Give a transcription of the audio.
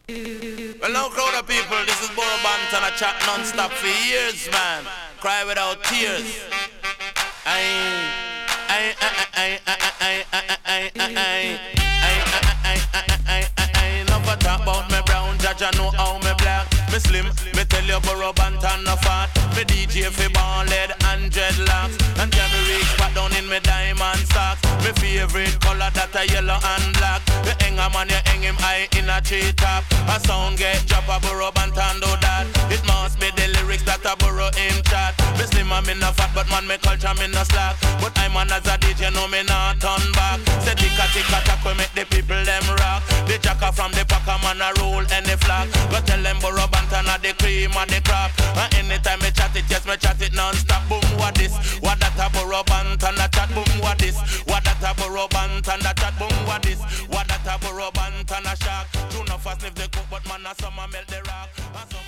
Well, now crowd of people, this is Borough Banton, I chat non-stop for years, man. Cry without tears. Never talk about me brown, judge I know how me black. Me slim, me tell you Borough Banton no fat. Me DJ fi born lead and dreadlocks. And can me reach back down in me diamond socks. Me favorite color that a yellow and black. The hanger man you hang him high in a tree top. A sound get drop a Borough Banton do that. It must be the lyrics that a Borough him chat. Me slim and me no fat but man me culture me no slack. But I'm on as a DJ know me not turn back. Say ticka ticka tack we make the people them rock. The jacker from the packer man a roll any flag. Go tell them Borough Banton a the cream and the crap. And anytime me chat it, yes me chat it non-stop. Boom what this, what that a Borough Banton a chat. Boom what this, what that a Borough Banton a chat. Boom what this, what that a Borough Banton a shock. True enough I sniff the coke but man a summer melt the rock.